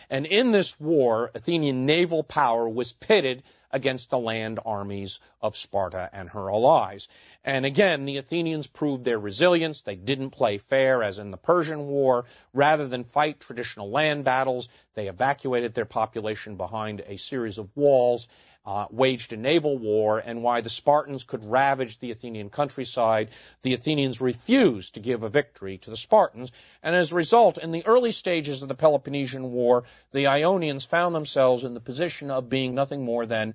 And in this war, Athenian naval power was pitted against the land armies of Sparta and her allies. And again, the Athenians proved their resilience. They didn't play fair as in the Persian War. Rather than fight traditional land battles, they evacuated their population behind a series of walls, waged a naval war, and while the Spartans could ravage the Athenian countryside, the Athenians refused to give a victory to the Spartans, and as a result, in the early stages of the Peloponnesian War, the Ionians found themselves in the position of being nothing more than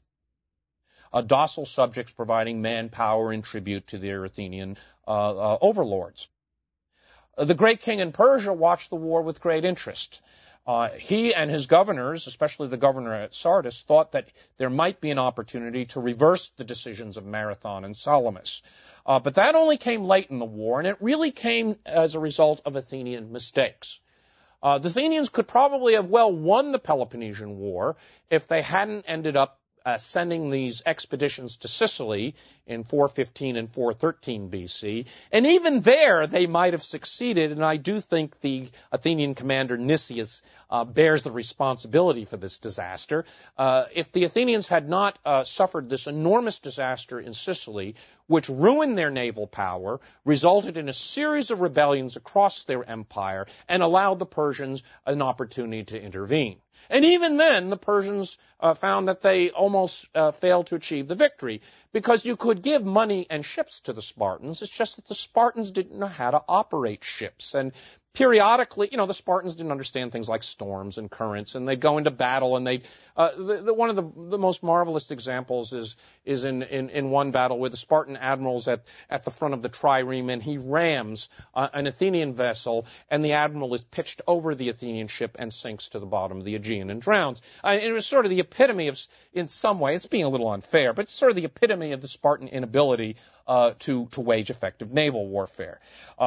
docile subjects providing manpower in tribute to their Athenian overlords. The great king in Persia watched the war with great interest. He and his governors, especially the governor at Sardis, thought that there might be an opportunity to reverse the decisions of Marathon and Salamis. But that only came late in the war, and it really came as a result of Athenian mistakes. The Athenians could probably have well won the Peloponnesian War if they hadn't ended up sending these expeditions to Sicily in 415 and 413 BC. And even there, they might have succeeded, and I do think the Athenian commander Nicias bears the responsibility for this disaster. If the Athenians had not suffered this enormous disaster in Sicily, which ruined their naval power, resulted in a series of rebellions across their empire, and allowed the Persians an opportunity to intervene. And even then, the Persians found that they almost failed to achieve the victory, because you could give money and ships to the Spartans. It's just that the Spartans didn't know how to operate ships. And periodically, the Spartans didn't understand things like storms and currents, and they'd go into battle, and one of the most marvelous examples is in one battle where the Spartan admiral's at the front of the trireme, and he rams an Athenian vessel, and the admiral is pitched over the Athenian ship and sinks to the bottom of the Aegean and drowns. It was sort of the epitome of, in some way, it's being a little unfair, but it's sort of the epitome of the Spartan inability to wage effective naval warfare.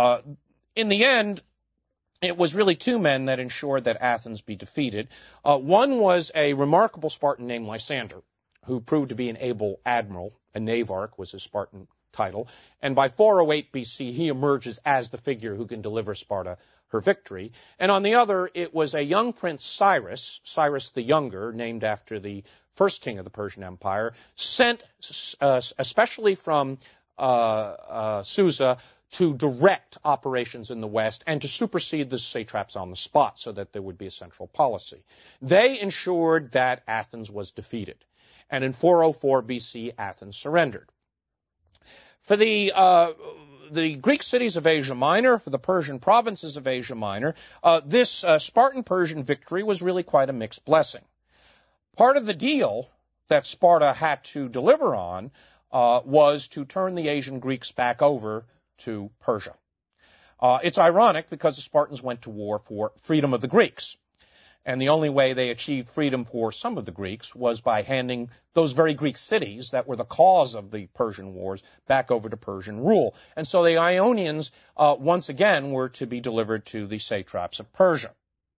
In the end, it was really two men that ensured that Athens be defeated. One was a remarkable Spartan named Lysander, who proved to be an able admiral. A navarch was his Spartan title. And by 408 BC, he emerges as the figure who can deliver Sparta her victory. And on the other, it was a young prince, Cyrus the Younger, named after the first king of the Persian Empire, sent especially from Susa to direct operations in the West and to supersede the satraps on the spot so that there would be a central policy. They ensured that Athens was defeated. And in 404 BC, Athens surrendered. For the Greek cities of Asia Minor, for the Persian provinces of Asia Minor, this Spartan-Persian victory was really quite a mixed blessing. Part of the deal that Sparta had to deliver on was to turn the Asian Greeks back over to Persia. It's ironic because the Spartans went to war for freedom of the Greeks. And the only way they achieved freedom for some of the Greeks was by handing those very Greek cities that were the cause of the Persian wars back over to Persian rule. And so the Ionians, once again, were to be delivered to the satraps of Persia.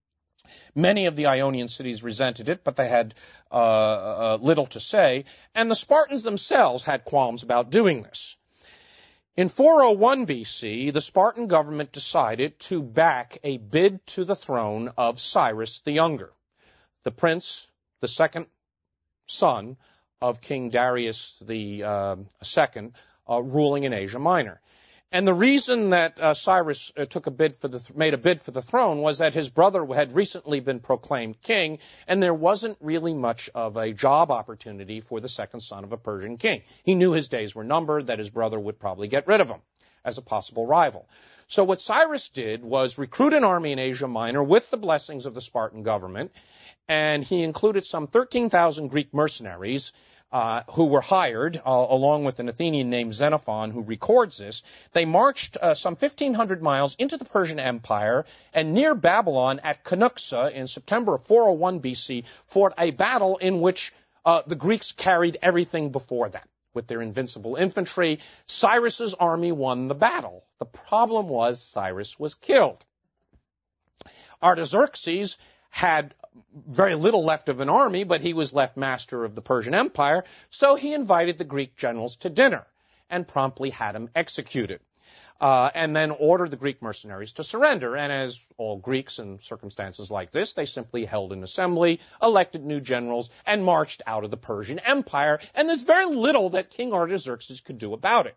Many of the Ionian cities resented it, but they had little to say. And the Spartans themselves had qualms about doing this. In 401 BC, the Spartan government decided to back a bid to the throne of Cyrus the Younger, the prince, the second son of King Darius the second, ruling in Asia Minor. And the reason that Cyrus made a bid for the throne was that his brother had recently been proclaimed king, and there wasn't really much of a job opportunity for the second son of a Persian king. He knew his days were numbered, that his brother would probably get rid of him as a possible rival. So what Cyrus did was recruit an army in Asia Minor with the blessings of the Spartan government, and he included some 13,000 Greek mercenaries who were hired, along with an Athenian named Xenophon, who records this. They marched some 1,500 miles into the Persian Empire, and near Babylon at Canuxa in September of 401 BC fought a battle in which the Greeks carried everything before them. With their invincible infantry, Cyrus's army won the battle. The problem was Cyrus was killed. Artaxerxes had very little left of an army, but he was left master of the Persian Empire, so he invited the Greek generals to dinner and promptly had them executed. and then ordered the Greek mercenaries to surrender. And as all Greeks in circumstances like this, they simply held an assembly, elected new generals, and marched out of the Persian Empire. And there's very little that King Artaxerxes could do about it.